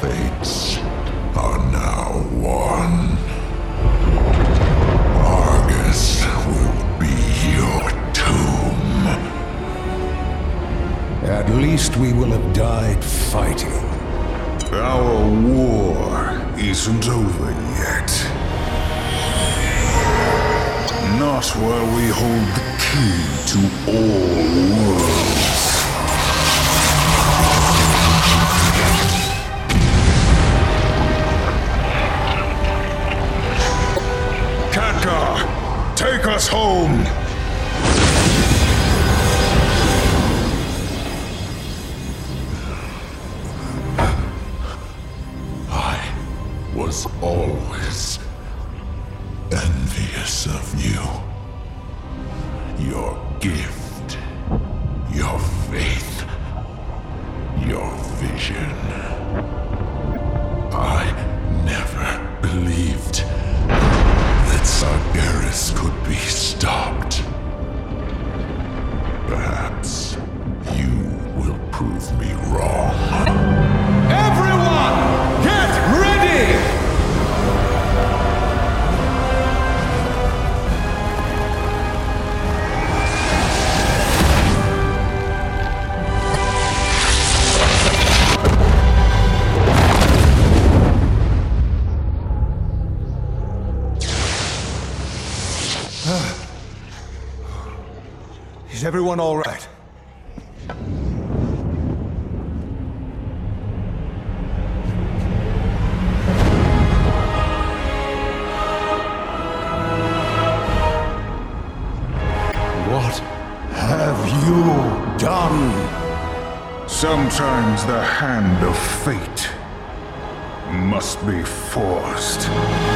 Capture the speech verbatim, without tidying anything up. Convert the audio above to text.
fates are now one. Argus will be your tomb. At least we will have died fighting. Our war isn't over yet. Not while we hold the key to all worlds. Khadgar, take us home! Was always envious of you. Your gift, your faith, your vision. I never believed that Sargeras could be stopped. Perhaps you will prove me wrong. Everyone, get ready! Is everyone all right? What have you done? Sometimes the hand of fate must be forced.